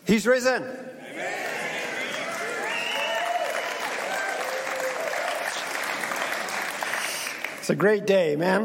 He's risen. Amen. It's a great day, man.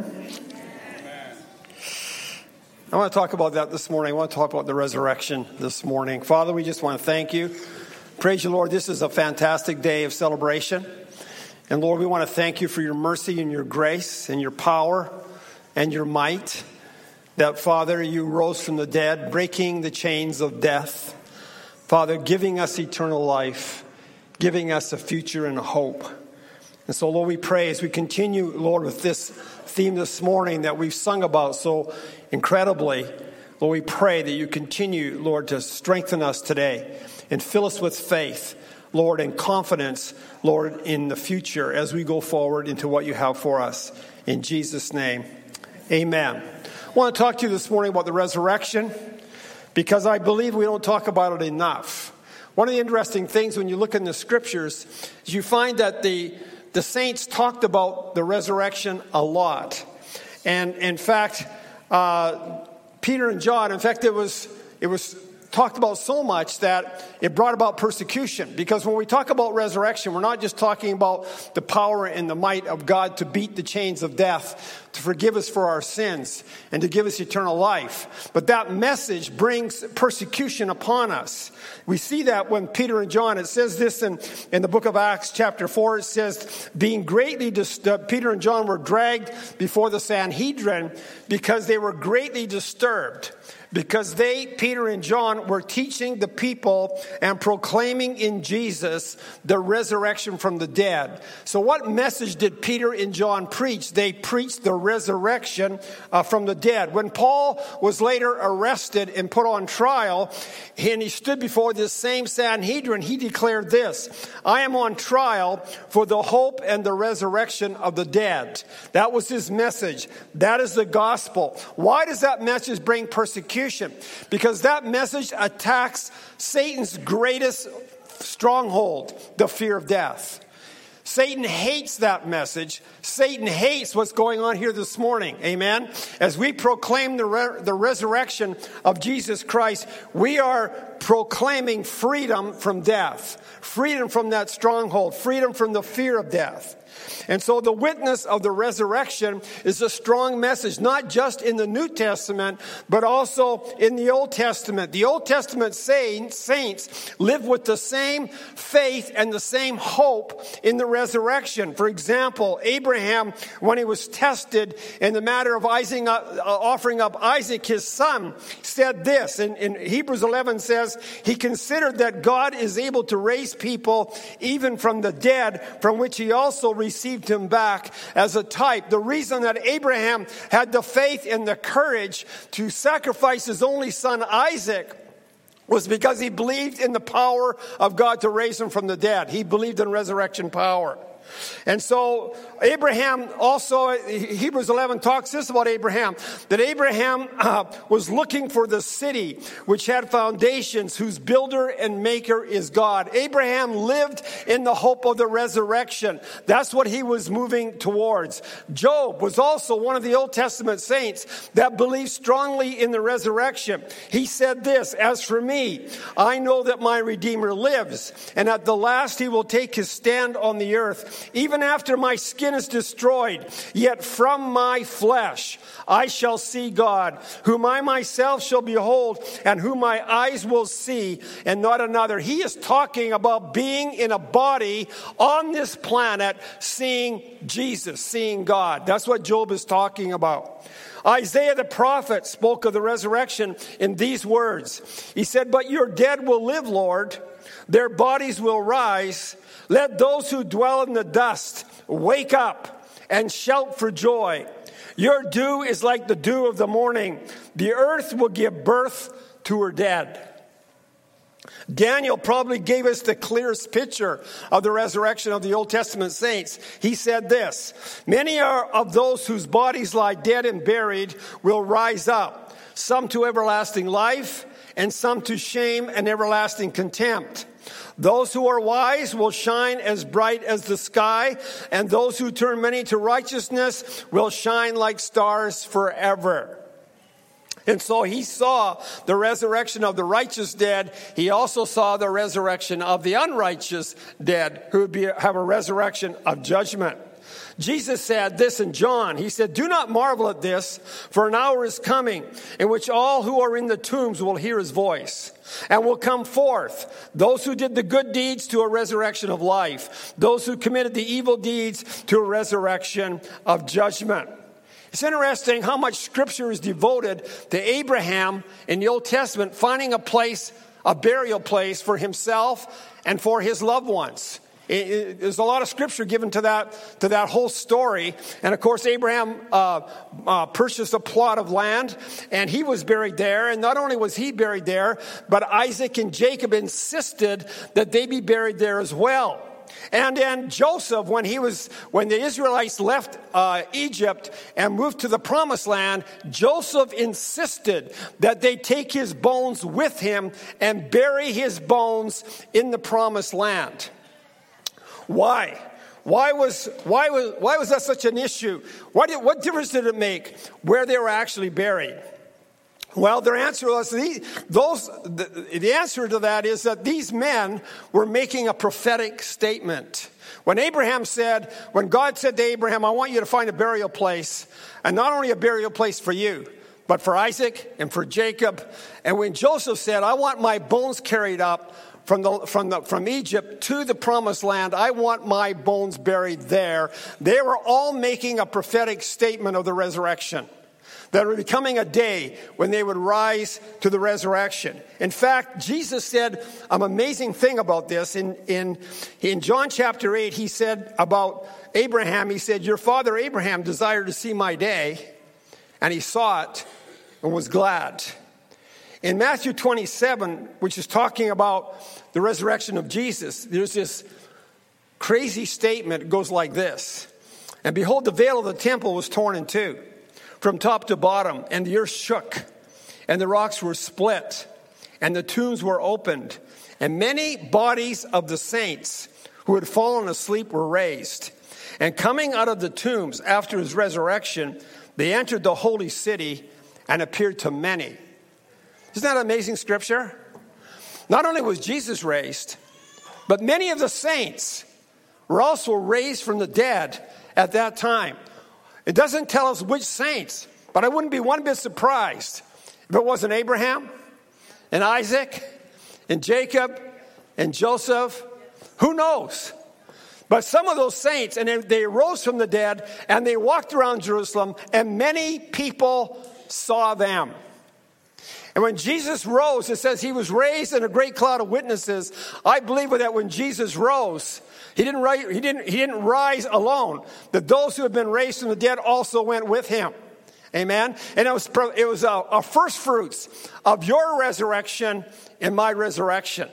I want to talk about that this morning. I want to talk about the resurrection this morning. Father, we just want to thank you. Praise you, Lord. This is a fantastic day of celebration. And Lord, we want to thank you for your mercy and your grace and your power and your might. That, Father, you rose from the dead, breaking the chains of death. Father, giving us eternal life, giving us a future and a hope. And so, Lord, we pray as we continue, Lord, with this theme this morning that we've sung about so incredibly. Lord, we pray that you continue, Lord, to strengthen us today and fill us with faith, Lord, and confidence, Lord, in the future as we go forward into what you have for us. In Jesus' name, amen. I want to talk to you this morning about the resurrection because I believe we don't talk about it enough. One of the interesting things when you look in the scriptures is you find that the saints talked about the resurrection a lot. And in fact, Peter and John, in fact, it was talked about so much that it brought about persecution. Because when we talk about resurrection, we're not just talking about the power and the might of God to beat the chains of death, to forgive us for our sins, and to give us eternal life. But that message brings persecution upon us. We see that when Peter and John, it says this in the book of Acts chapter 4, it says, being greatly disturbed, Peter and John were dragged before the Sanhedrin because they were greatly disturbed. Because Peter and John, were teaching the people and proclaiming in Jesus the resurrection from the dead. So what message did Peter and John preach? They preached the resurrection from the dead. When Paul was later arrested and put on trial, and he stood before this same Sanhedrin, he declared this, I am on trial for the hope and the resurrection of the dead. That was his message. That is the gospel. Why does that message bring persecution? Because that message attacks Satan's greatest stronghold, the fear of death. Satan hates that message. Satan hates what's going on here this morning. Amen. As we proclaim the resurrection of Jesus Christ, we are proclaiming freedom from death, freedom from that stronghold, freedom from the fear of death. And so the witness of the resurrection is a strong message, not just in the New Testament, but also in the Old Testament. The Old Testament saints live with the same faith and the same hope in the resurrection. For example, Abraham, when he was tested in the matter of offering up Isaac, his son, said this. In Hebrews 11 says, he considered that God is able to raise people even from the dead, from which he also received him back as a type. The reason that Abraham had the faith and the courage to sacrifice his only son Isaac was because he believed in the power of God to raise him from the dead. He believed in resurrection power. And so Abraham also, Hebrews 11 talks this about Abraham, that Abraham was looking for the city which had foundations, whose builder and maker is God. Abraham lived in the hope of the resurrection. That's what he was moving towards. Job was also one of the Old Testament saints that believed strongly in the resurrection. He said this, as for me, I know that my Redeemer lives, and at the last he will take his stand on the earth. Even after my skin is destroyed, yet from my flesh I shall see God, whom I myself shall behold, and whom my eyes will see, and not another. He is talking about being in a body on this planet, seeing Jesus, seeing God. That's what Job is talking about. Isaiah the prophet spoke of the resurrection in these words. He said, but your dead will live, Lord. Their bodies will rise. Let those who dwell in the dust wake up and shout for joy. Your dew is like the dew of the morning. The earth will give birth to her dead. Daniel probably gave us the clearest picture of the resurrection of the Old Testament saints. He said this, many are of those whose bodies lie dead and buried will rise up, some to everlasting life and some to shame and everlasting contempt. Those who are wise will shine as bright as the sky, and those who turn many to righteousness will shine like stars forever. And so he saw the resurrection of the righteous dead. He also saw the resurrection of the unrighteous dead, who would have a resurrection of judgment. Jesus said this in John. He said, "Do not marvel at this, for an hour is coming in which all who are in the tombs will hear his voice and will come forth. Those who did the good deeds to a resurrection of life. Those who committed the evil deeds to a resurrection of judgment." It's interesting how much Scripture is devoted to Abraham in the Old Testament finding a place, a burial place for himself and for his loved ones. There's a lot of Scripture given to that whole story. And of course, Abraham purchased a plot of land, and he was buried there. And not only was he buried there, but Isaac and Jacob insisted that they be buried there as well. And then Joseph, when the Israelites left Egypt and moved to the Promised Land, Joseph insisted that they take his bones with him and bury his bones in the Promised Land. Why? Why was that such an issue? What difference did it make where they were actually buried? Well, their answer was the answer to that is that these men were making a prophetic statement. When God said to Abraham, "I want you to find a burial place, and not only a burial place for you, but for Isaac and for Jacob." And when Joseph said, "I want my bones carried up from Egypt to the Promised Land, I want my bones buried there," they were all making a prophetic statement of the resurrection. That would be coming a day when they would rise to the resurrection. In fact, Jesus said an amazing thing about this. In John chapter 8, he said about Abraham, he said, "Your father Abraham desired to see my day, and he saw it and was glad." In Matthew 27, which is talking about the resurrection of Jesus, there's this crazy statement. It goes like this: "And behold, the veil of the temple was torn in two, from top to bottom, and the earth shook, and the rocks were split, and the tombs were opened, and many bodies of the saints who had fallen asleep were raised. And coming out of the tombs after his resurrection, they entered the holy city and appeared to many." Isn't that amazing Scripture? Not only was Jesus raised, but many of the saints were also raised from the dead at that time. It doesn't tell us which saints, but I wouldn't be one bit surprised if it wasn't Abraham and Isaac and Jacob and Joseph. Who knows? But some of those saints, and they rose from the dead, and they walked around Jerusalem, and many people saw them. And when Jesus rose, it says he was raised in a great cloud of witnesses. I believe that when Jesus rose, he didn't rise alone. That those who had been raised from the dead also went with him. Amen. And it was a first fruits of your resurrection and my resurrection.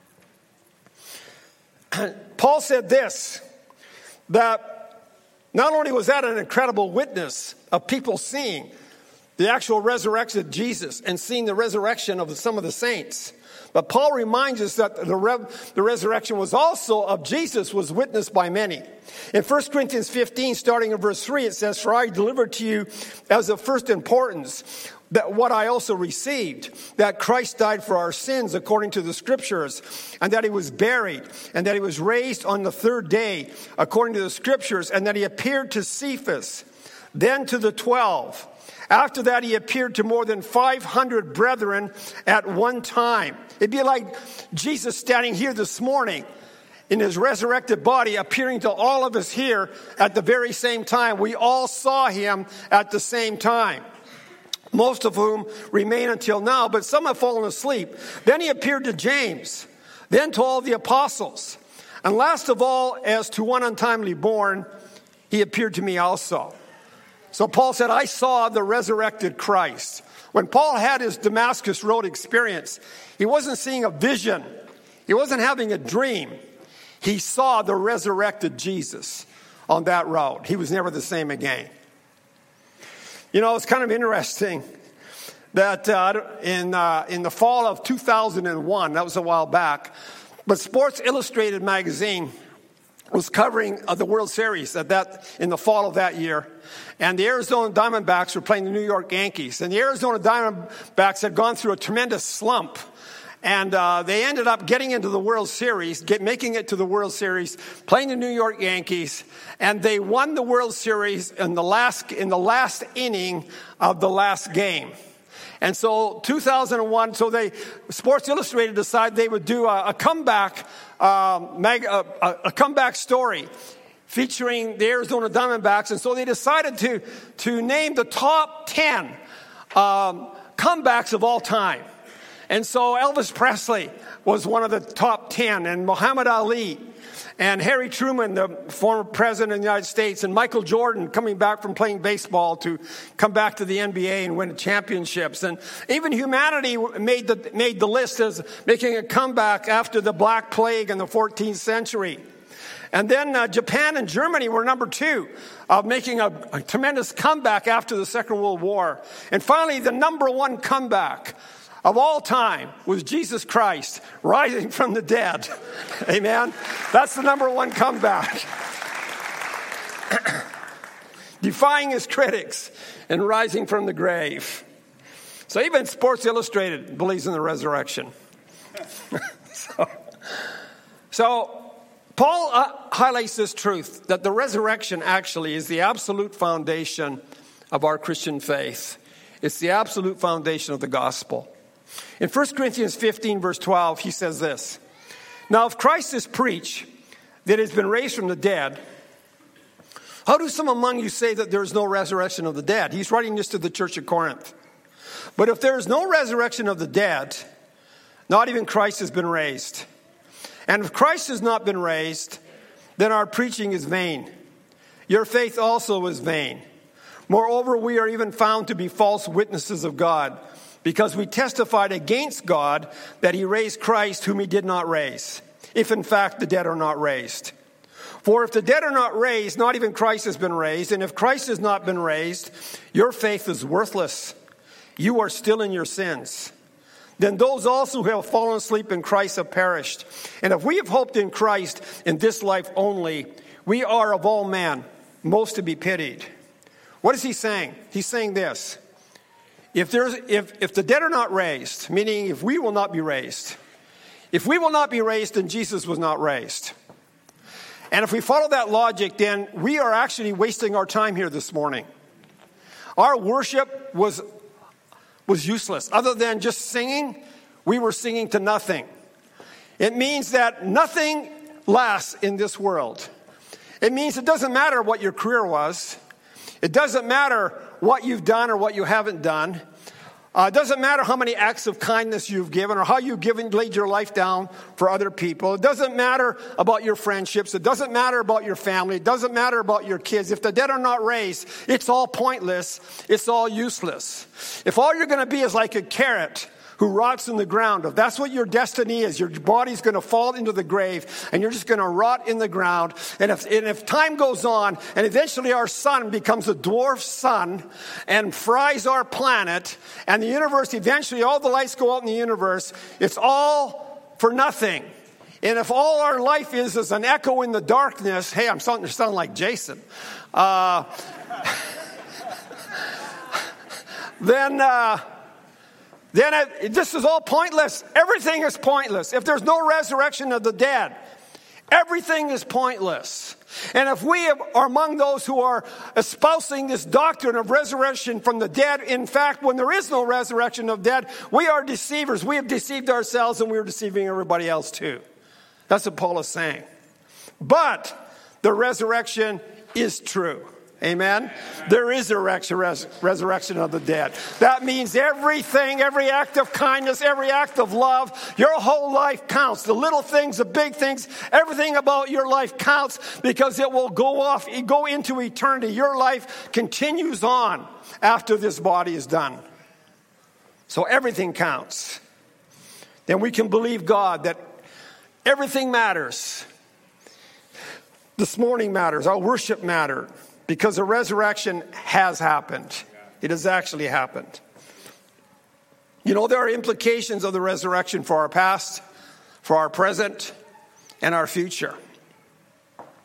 Paul said this, that not only was that an incredible witness of people seeing the actual resurrection of Jesus and seeing the resurrection of some of the saints, but Paul reminds us that the resurrection was also of Jesus was witnessed by many. In 1 Corinthians 15, starting in verse 3, it says, "For I delivered to you as of first importance that what I also received, that Christ died for our sins according to the Scriptures, and that he was buried, and that he was raised on the third day according to the Scriptures, and that he appeared to Cephas, then to the 12. After that, he appeared to more than 500 brethren at one time." It'd be like Jesus standing here this morning in his resurrected body, appearing to all of us here at the very same time. We all saw him at the same time, most of whom remain until now, but some have fallen asleep. Then he appeared to James, then to all the apostles. And last of all, as to one untimely born, he appeared to me also. So Paul said, I saw the resurrected Christ. When Paul had his Damascus Road experience, he wasn't seeing a vision. He wasn't having a dream. He saw the resurrected Jesus on that road. He was never the same again. You know, it's kind of interesting that in the fall of 2001, that was a while back, but Sports Illustrated magazine was covering the World Series in the fall of that year. And the Arizona Diamondbacks were playing the New York Yankees. And the Arizona Diamondbacks had gone through a tremendous slump. And they ended up getting into the World Series, making it to the World Series, playing the New York Yankees. And they won the World Series in the last inning of the last game. And so 2001, Sports Illustrated decided they would do a comeback story featuring the Arizona Diamondbacks. And so they decided to name the top 10 comebacks of all time. And so Elvis Presley was one of the top 10, and Muhammad Ali, and Harry Truman, the former president of the United States, and Michael Jordan coming back from playing baseball to come back to the NBA and win championships. And even humanity made the list as making a comeback after the Black Plague in the 14th century. And then Japan and Germany were number 2, making a tremendous comeback after the Second World War. And finally, the number 1 comeback of all time was Jesus Christ rising from the dead. Amen. That's the number 1 comeback. Defying his critics and rising from the grave. So even Sports Illustrated believes in the resurrection. So Paul highlights this truth, that the resurrection actually is the absolute foundation of our Christian faith. It's the absolute foundation of the gospel. In 1 Corinthians 15, verse 12, he says this: "Now if Christ is preached that has been raised from the dead, how do some among you say that there is no resurrection of the dead?" He's writing this to the church at Corinth. "But if there is no resurrection of the dead, not even Christ has been raised. And if Christ has not been raised, then our preaching is vain. Your faith also is vain. Moreover, we are even found to be false witnesses of God, because we testified against God that he raised Christ whom he did not raise, if in fact the dead are not raised. For if the dead are not raised, not even Christ has been raised. And if Christ has not been raised, your faith is worthless. You are still in your sins. Then those also who have fallen asleep in Christ have perished. And if we have hoped in Christ in this life only, we are of all men most to be pitied." What is he saying? He's saying this: If the dead are not raised, meaning if we will not be raised, then Jesus was not raised. And if we follow that logic, then we are actually wasting our time here this morning. Our worship was useless. Other than just singing, we were singing to nothing. It means that nothing lasts in this world. It means it doesn't matter what your career was. It doesn't matter what you've done or what you haven't done. It doesn't matter how many acts of kindness you've given or how you've laid your life down for other people. It doesn't matter about your friendships. It doesn't matter about your family. It doesn't matter about your kids. If the dead are not raised, it's all pointless. It's all useless. If all you're going to be is like a carrot who rots in the ground, if that's what your destiny is, your body's going to fall into the grave and you're just going to rot in the ground. And if time goes on and eventually our sun becomes a dwarf sun and fries our planet, and the universe, eventually all the lights go out in the universe, it's all for nothing. And if all our life is an echo in the darkness, hey, I'm starting to sound like Jason, then this is all pointless. Everything is pointless. If there's no resurrection of the dead, everything is pointless. And if we are among those who are espousing this doctrine of resurrection from the dead, in fact, when there is no resurrection of dead, we are deceivers. We have deceived ourselves and we are deceiving everybody else too. That's what Paul is saying. But the resurrection is true. Amen? There is a resurrection of the dead. That means everything, every act of kindness, every act of love, your whole life counts. The little things, the big things, everything about your life counts, because it will go into eternity. Your life continues on after this body is done. So everything counts. Then we can believe God that everything matters. This morning matters. Our worship mattered. Because the resurrection has happened. It has actually happened. You know, there are implications of the resurrection for our past, for our present, and our future.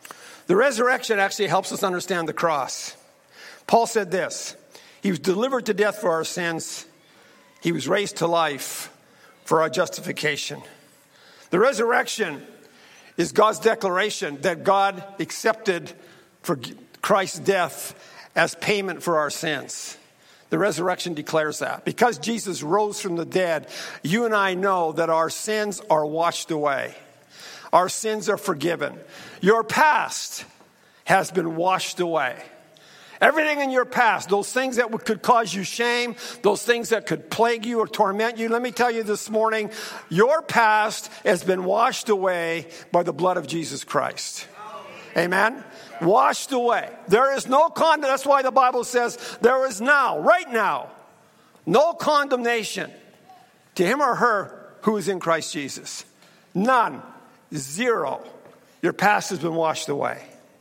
The resurrection actually helps us understand the cross. Paul said this, he was delivered to death for our sins. He was raised to life for our justification. The resurrection is God's declaration that God accepted for Christ's death as payment for our sins. The resurrection declares that. Because Jesus rose from the dead, you and I know that our sins are washed away. Our sins are forgiven. Your past has been washed away. Everything in your past, those things that could cause you shame, those things that could plague you or torment you, let me tell you this morning, your past has been washed away by the blood of Jesus Christ. Amen? Washed away. There is no condemnation. That's why the Bible says there is now, right now, no condemnation to him or her who is in Christ Jesus. None. Zero. Your past has been washed away.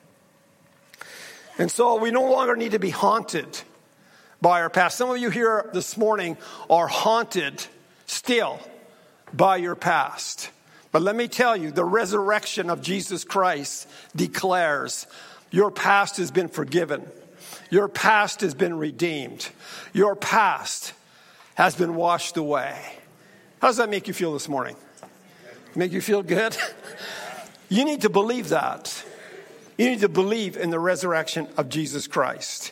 And so we no longer need to be haunted by our past. Some of you here this morning are haunted still by your past. But let me tell you, the resurrection of Jesus Christ declares your past has been forgiven. Your past has been redeemed. Your past has been washed away. How does that make you feel this morning? Make you feel good? You need to believe that. You need to believe in the resurrection of Jesus Christ.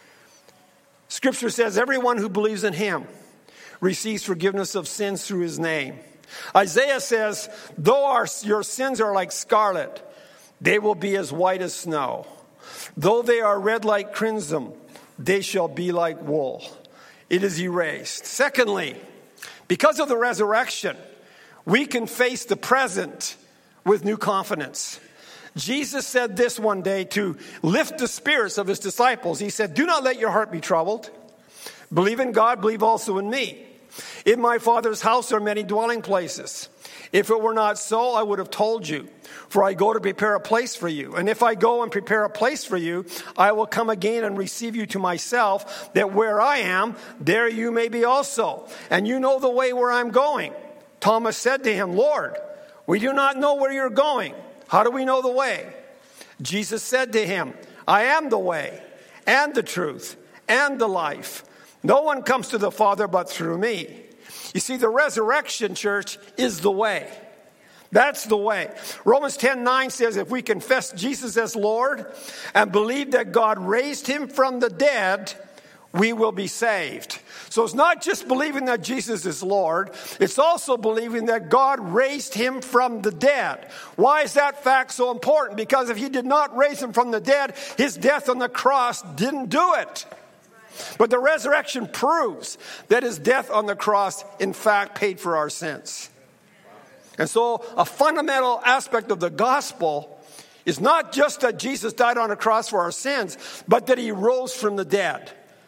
Scripture says everyone who believes in him receives forgiveness of sins through his name. Isaiah says, though your sins are like scarlet, they will be as white as snow. Though they are red like crimson, they shall be like wool. It is erased. Secondly, because of the resurrection, we can face the present with new confidence. Jesus said this one day to lift the spirits of his disciples. He said, do not let your heart be troubled. Believe in God, believe also in me. In my Father's house are many dwelling places. If it were not so, I would have told you. For I go to prepare a place for you. And if I go and prepare a place for you, I will come again and receive you to myself, that where I am, there you may be also. And you know the way where I'm going. Thomas said to him, Lord, we do not know where you're going. How do we know the way? Jesus said to him, I am the way and the truth and the life. No one comes to the Father but through me. You see, the resurrection, church, is the way. That's the way. Romans 10:9 says if we confess Jesus as Lord and believe that God raised him from the dead, we will be saved. So it's not just believing that Jesus is Lord. It's also believing that God raised him from the dead. Why is that fact so important? Because if he did not raise him from the dead, his death on the cross didn't do it. But the resurrection proves that his death on the cross, in fact, paid for our sins. And so a fundamental aspect of the gospel is not just that Jesus died on a cross for our sins, but that he rose from the dead.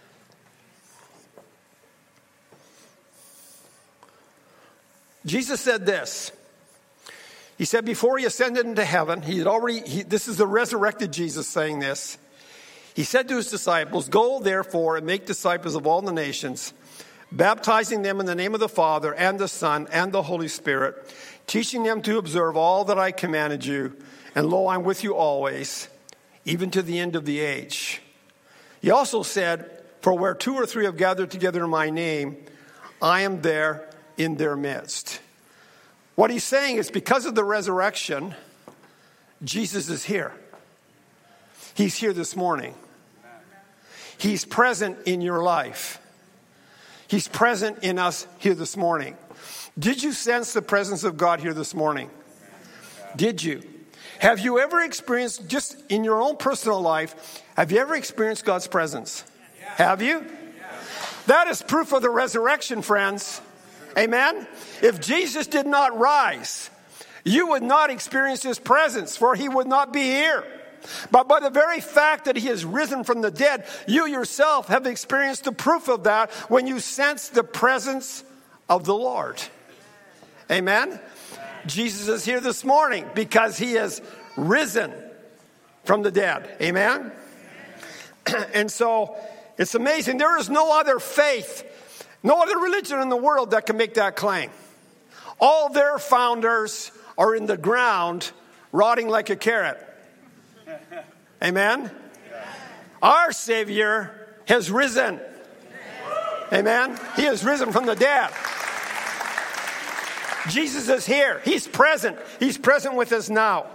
Jesus said this. He said before he ascended into heaven, this is the resurrected Jesus saying this. He said to his disciples, go therefore and make disciples of all the nations, baptizing them in the name of the Father and the Son and the Holy Spirit, teaching them to observe all that I commanded you. And lo, I'm with you always, even to the end of the age. He also said, for where 2 or 3 have gathered together in my name, I am there in their midst. What he's saying is because of the resurrection, Jesus is here. He's here this morning. He's present in your life. He's present in us here this morning. Did you sense the presence of God here this morning? Did you? Have you ever experienced, just in your own personal life, have you ever experienced God's presence? Have you? That is proof of the resurrection, friends. Amen? If Jesus did not rise, you would not experience his presence, for he would not be here. But by the very fact that he has risen from the dead, you yourself have experienced the proof of that when you sense the presence of the Lord. Amen? Jesus is here this morning because he has risen from the dead. Amen? And so it's amazing. There is no other faith, no other religion in the world that can make that claim. All their founders are in the ground rotting like a carrot. Amen? Our Savior has risen. Amen? He has risen from the dead. Jesus is here. He's present. He's present with us now.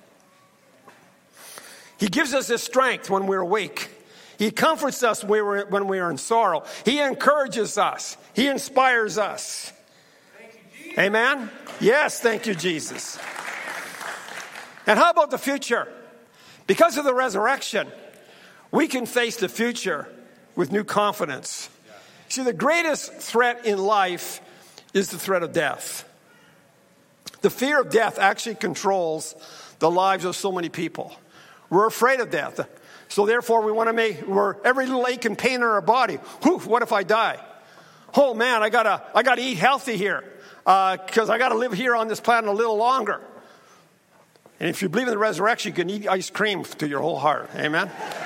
He gives us his strength when we're weak. He comforts us when we are in sorrow. He encourages us. He inspires us. Amen? Yes, thank you, Jesus. And how about the future? Because of the resurrection, we can face the future with new confidence. See, the greatest threat in life is the threat of death. The fear of death actually controls the lives of so many people. We're afraid of death. So therefore, we're every little ache and pain in our body. Whew, what if I die? Oh man, I gotta eat healthy here because I gotta live here on this planet a little longer. And if you believe in the resurrection, you can eat ice cream to your whole heart. Amen?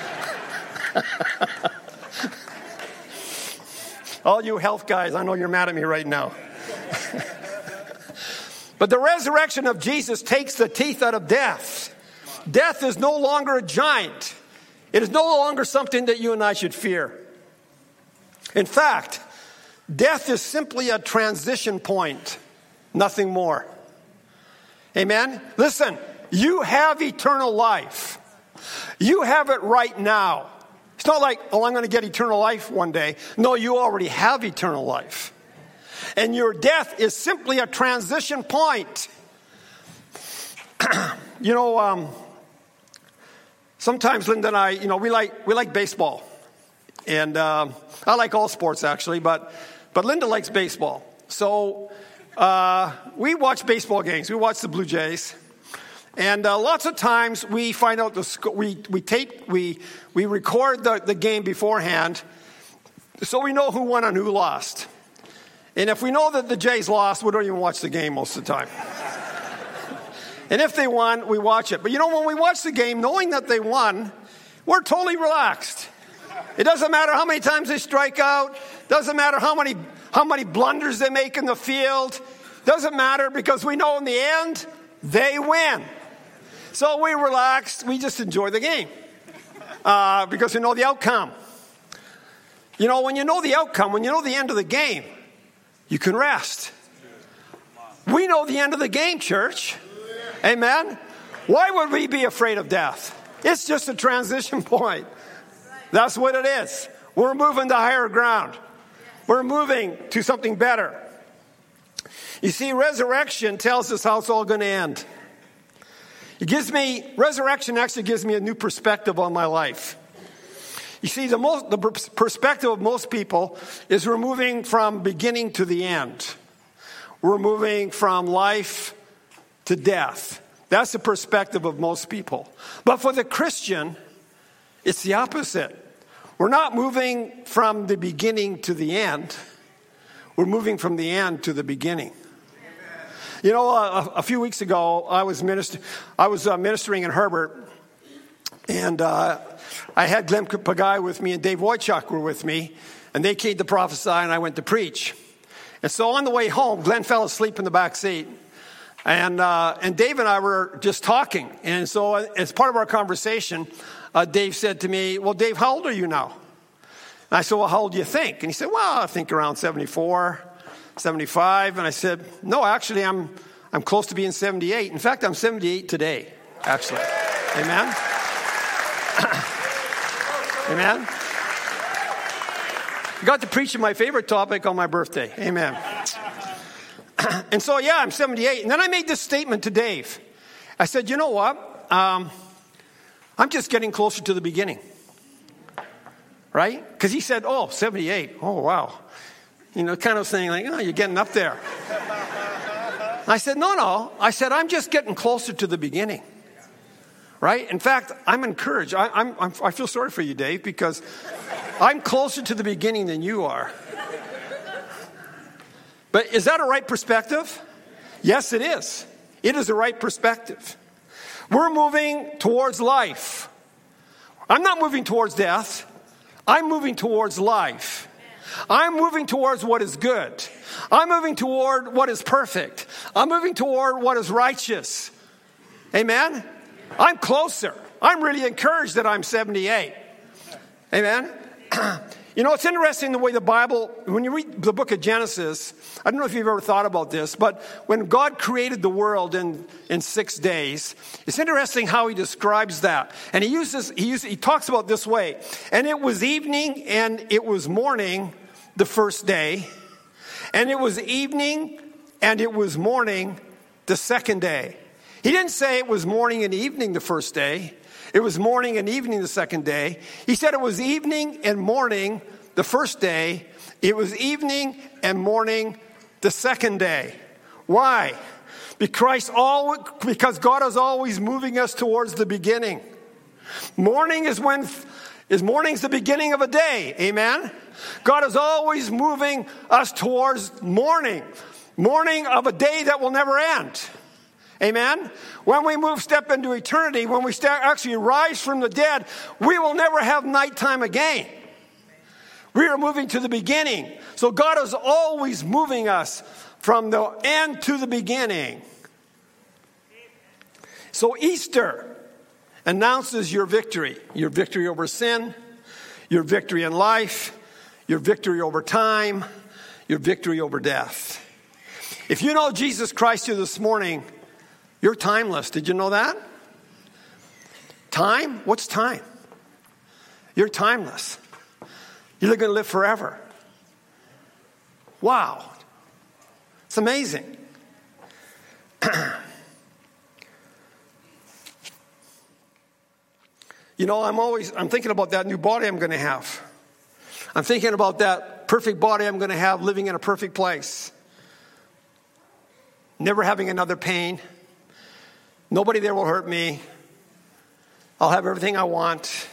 All you health guys, I know you're mad at me right now. But the resurrection of Jesus takes the teeth out of death. Death is no longer a giant. It is no longer something that you and I should fear. In fact, death is simply a transition point, nothing more. Amen? Listen, you have eternal life. You have it right now. It's not like, I'm going to get eternal life one day. No, you already have eternal life. And your death is simply a transition point. Sometimes Linda and I, we like baseball. And I like all sports actually, but Linda likes baseball. So we watch baseball games. We watch the Blue Jays. And lots of times we find out we record the game beforehand so we know who won and who lost. And if we know that the Jays lost, we don't even watch the game most of the time. And if they won, we watch it. But when we watch the game, knowing that they won, we're totally relaxed. It doesn't matter how many times they strike out. Doesn't matter how many blunders they make in the field. Doesn't matter because we know in the end, they win. So we relax. We just enjoy the game because we know the outcome. When you know the outcome, when you know the end of the game, you can rest. We know the end of the game, church. Amen? Why would we be afraid of death? It's just a transition point. That's what it is. We're moving to higher ground. We're moving to something better. You see, resurrection tells us how it's all going to end. Resurrection actually gives me a new perspective on my life. You see, the perspective of most people is we're moving from beginning to the end. We're moving from life to death. That's the perspective of most people. But for the Christian, it's the opposite. We're not moving from the beginning to the end. We're moving from the end to the beginning. A few weeks ago, I was ministering in Herbert, and I had Glenn Pagai with me, and Dave Wojcik were with me, and they came to prophesy, and I went to preach. And so on the way home, Glenn fell asleep in the back seat, and Dave and I were just talking. And so as part of our conversation, Dave said to me, "Well, Dave, how old are you now?" And I said, "Well, how old do you think?" And he said, "Well, I think around 74, 75. And I said, "No, actually, I'm close to being 78. In fact, I'm 78 today, actually." Amen? Amen? I got to preach on my favorite topic on my birthday. Amen. And so, I'm 78. And then I made this statement to Dave. I said, "You know what? I'm just getting closer to the beginning." Right? Because he said, 78. Oh, wow. Kind of saying like, you're getting up there. I said, no. I said, I'm just getting closer to the beginning. Right? In fact, I'm encouraged. I feel sorry for you, Dave, because I'm closer to the beginning than you are. But is that a right perspective? Yes, it is. It is the right perspective. We're moving towards life. I'm not moving towards death. I'm moving towards life. I'm moving towards what is good. I'm moving toward what is perfect. I'm moving toward what is righteous. Amen? I'm closer. I'm really encouraged that I'm 78. Amen? You know, it's interesting the way the Bible, when you read the book of Genesis, I don't know if you've ever thought about this, but when God created the world in 6 days, it's interesting how he describes that. And he talks about it this way. And it was evening and it was morning the first day. And it was evening and it was morning the second day. He didn't say it was morning and evening the first day. It was morning and evening the second day. He said it was evening and morning the first day. It was evening and morning the second day. Why? Because God is always moving us towards the beginning. Morning's the beginning of a day. Amen? God is always moving us towards morning. Morning of a day that will never end. Amen? When we step into eternity, when we actually rise from the dead, we will never have nighttime again. We are moving to the beginning. So God is always moving us from the end to the beginning. So Easter announces your victory over sin, your victory in life, your victory over time, your victory over death. If you know Jesus Christ here this morning, you're timeless. Did you know that? Time? What's time? You're timeless. You're going to live forever. Wow. It's amazing. You know, I'm thinking about that new body I'm going to have. I'm thinking about that perfect body I'm going to have living in a perfect place. Never having another pain. Nobody there will hurt me. I'll have everything I want.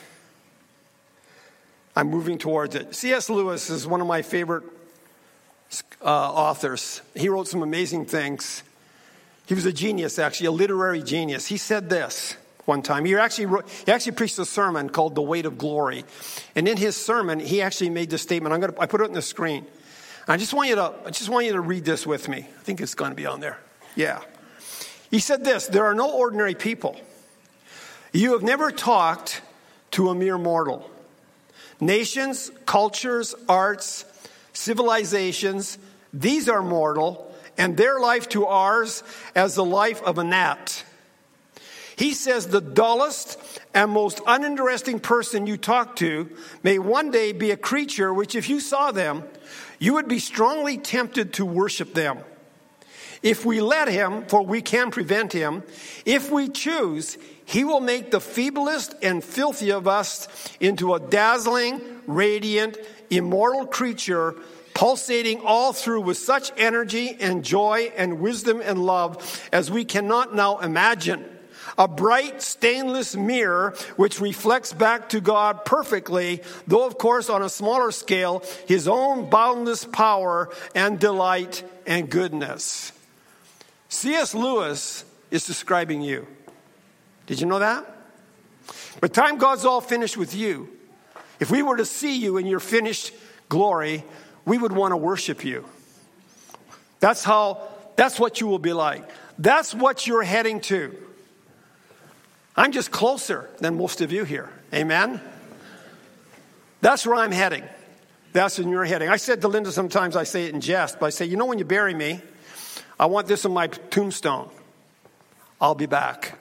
I'm moving towards it. C.S. Lewis is one of my favorite authors. He wrote some amazing things. He was a genius, actually, a literary genius. He said this one time. He actually preached a sermon called The Weight of Glory. And in his sermon, he actually made this statement. I put it on the screen. I just want you to read this with me. I think it's going to be on there. Yeah. He said this: there are no ordinary people. You have never talked to a mere mortal. Nations, cultures, arts, civilizations, these are mortal, and their life to ours as the life of a gnat. He says the dullest and most uninteresting person you talk to may one day be a creature which, if you saw them, you would be strongly tempted to worship them. If we let him, for we can prevent him, if we choose, he will make the feeblest and filthy of us into a dazzling, radiant, immortal creature, pulsating all through with such energy and joy and wisdom and love as we cannot now imagine. A bright, stainless mirror which reflects back to God perfectly, though of course on a smaller scale, his own boundless power and delight and goodness. C.S. Lewis is describing you. Did you know that? By the time God's all finished with you, if we were to see you in your finished glory, we would want to worship you. That's what you will be like. That's what you're heading to. I'm just closer than most of you here. Amen? That's where I'm heading. That's when you're heading. I said to Linda sometimes, I say it in jest, but I say, you know, when you bury me, I want this on my tombstone. I'll be back.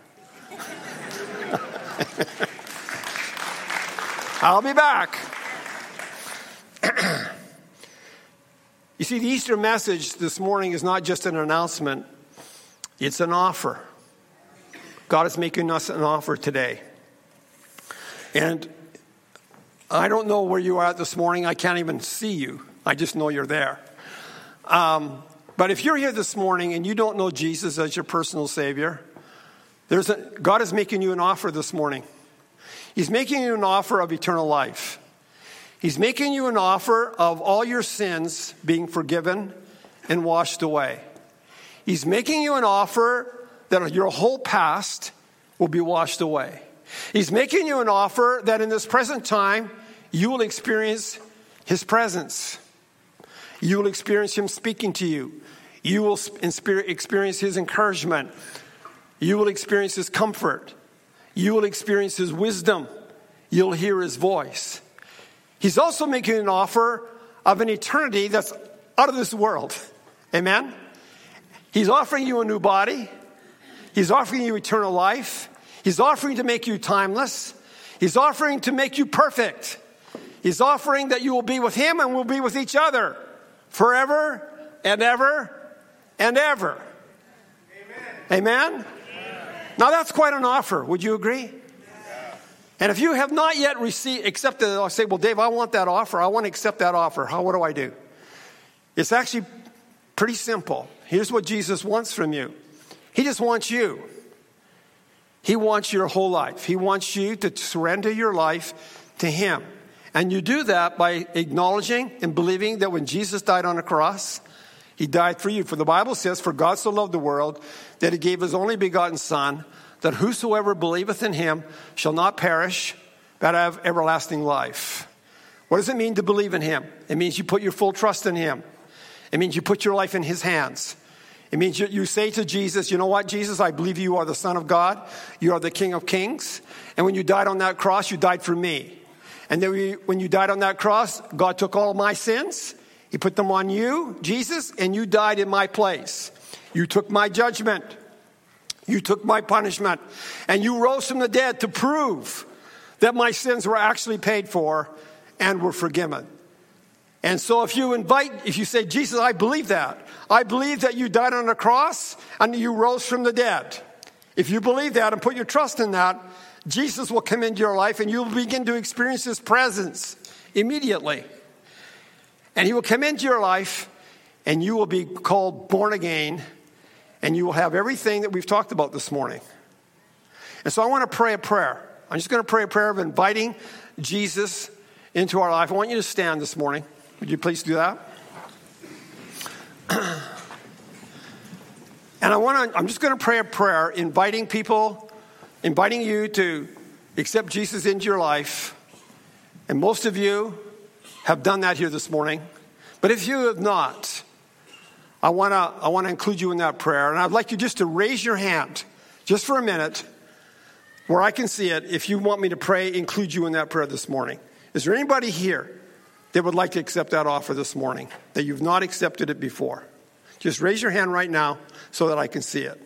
I'll be back. You see, the Easter message this morning is not just an announcement. It's an offer. God is making us an offer today. And I don't know where you are at this morning. I can't even see you. I just know you're there. But if you're here this morning and you don't know Jesus as your personal Savior, God is making you an offer this morning. He's making you an offer of eternal life. He's making you an offer of all your sins being forgiven and washed away. He's making you an offer that your whole past will be washed away. He's making you an offer that in this present time, you will experience his presence. You will experience him speaking to you. You will experience his encouragement. You will experience his comfort. You will experience his wisdom. You'll hear his voice. He's also making an offer of an eternity that's out of this world. Amen? He's offering you a new body. He's offering you eternal life. He's offering to make you timeless. He's offering to make you perfect. He's offering that you will be with him and will be with each other forever and ever and ever. Amen? Amen? Now that's quite an offer. Would you agree? Yeah. And if you have not yet accepted it, I'll say, well, Dave, I want that offer. I want to accept that offer. What do I do? It's actually pretty simple. Here's what Jesus wants from you. He just wants you. He wants your whole life. He wants you to surrender your life to him. And you do that by acknowledging and believing that when Jesus died on the cross, he died for you. For the Bible says, for God so loved the world that he gave his only begotten Son, that whosoever believeth in him shall not perish, but have everlasting life. What does it mean to believe in him? It means you put your full trust in him. It means you put your life in his hands. It means you say to Jesus, you know what, Jesus, I believe you are the Son of God. You are the King of Kings. And when you died on that cross, you died for me. And then when you died on that cross, God took all of my sins. He put them on you, Jesus, and you died in my place. You took my judgment. You took my punishment. And you rose from the dead to prove that my sins were actually paid for and were forgiven. And so if you say, Jesus, I believe that. I believe that you died on the cross and you rose from the dead. If you believe that and put your trust in that, Jesus will come into your life and you'll begin to experience his presence immediately. And he will come into your life and you will be called born again and you will have everything that we've talked about this morning. And so I want to pray a prayer. I'm just going to pray a prayer of inviting Jesus into our life. I want you to stand this morning. Would you please do that? And I'm just going to pray a prayer inviting you to accept Jesus into your life. And most of you have done that here this morning. But if you have not, I want to include you in that prayer. And I'd like you just to raise your hand just for a minute where I can see it if you want me to include you in that prayer this morning. Is there anybody here that would like to accept that offer this morning, that you've not accepted it before? Just raise your hand right now so that I can see it.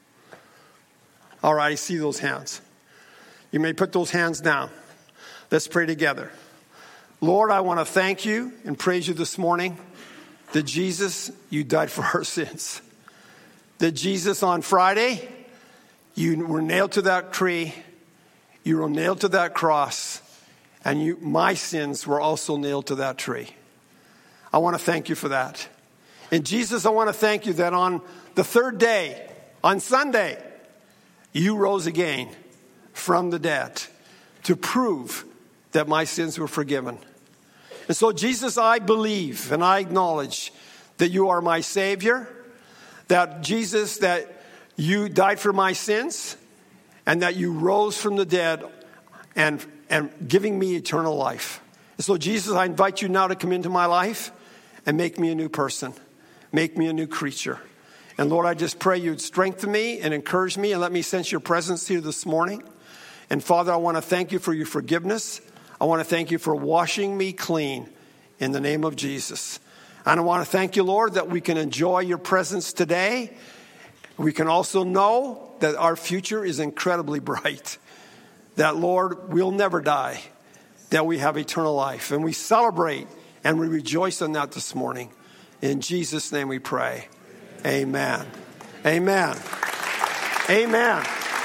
All right, I see those hands. You may put those hands down. Let's pray together. Lord, I want to thank you and praise you this morning that Jesus, you died for our sins. That Jesus, on Friday, you were nailed to that tree. You were nailed to that cross. And my sins were also nailed to that tree. I want to thank you for that. And Jesus, I want to thank you that on the third day, on Sunday, you rose again from the dead to prove that my sins were forgiven. And so, Jesus, I believe and I acknowledge that you are my Savior, that Jesus, that you died for my sins, and that you rose from the dead and giving me eternal life. And so, Jesus, I invite you now to come into my life and make me a new person. Make me a new creature. And Lord, I just pray you'd strengthen me and encourage me and let me sense your presence here this morning. And Father, I want to thank you for your forgiveness. I want to thank you for washing me clean in the name of Jesus. And I want to thank you, Lord, that we can enjoy your presence today. We can also know that our future is incredibly bright. That, Lord, we'll never die. That we have eternal life. And we celebrate and we rejoice in that this morning. In Jesus' name we pray. Amen. Amen. Amen.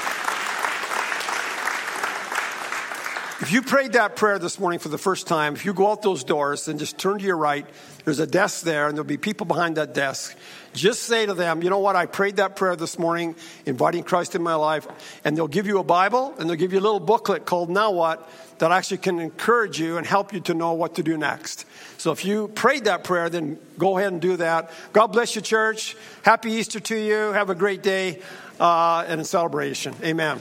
If you prayed that prayer this morning for the first time, if you go out those doors and just turn to your right, there's a desk there and there'll be people behind that desk. Just say to them, you know what, I prayed that prayer this morning, inviting Christ in my life. And they'll give you a Bible and they'll give you a little booklet called Now What that actually can encourage you and help you to know what to do next. So if you prayed that prayer, then go ahead and do that. God bless you, church. Happy Easter to you. Have a great day and a celebration. Amen.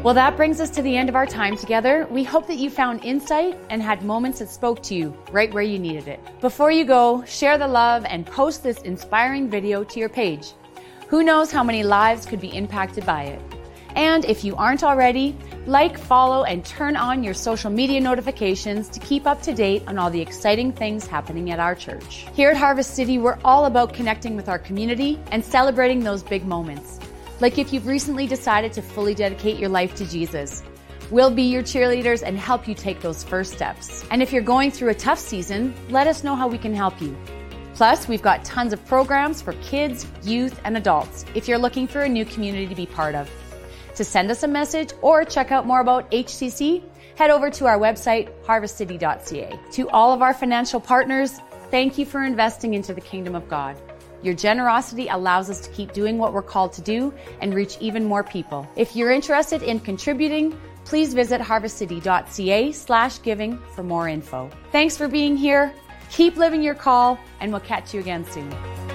Well, that brings us to the end of our time together. We hope that you found insight and had moments that spoke to you right where you needed it. Before you go, share the love and post this inspiring video to your page. Who knows how many lives could be impacted by it? And if you aren't already, like, follow, and turn on your social media notifications to keep up to date on all the exciting things happening at our church. Here at Harvest City, we're all about connecting with our community and celebrating those big moments. Like if you've recently decided to fully dedicate your life to Jesus. We'll be your cheerleaders and help you take those first steps. And if you're going through a tough season, let us know how we can help you. Plus, we've got tons of programs for kids, youth, and adults if you're looking for a new community to be part of. To send us a message or check out more about HCC, head over to our website, harvestcity.ca. To all of our financial partners, thank you for investing into the kingdom of God. Your generosity allows us to keep doing what we're called to do and reach even more people. If you're interested in contributing, please visit harvestcity.ca/giving for more info. Thanks for being here. Keep living your call, and we'll catch you again soon.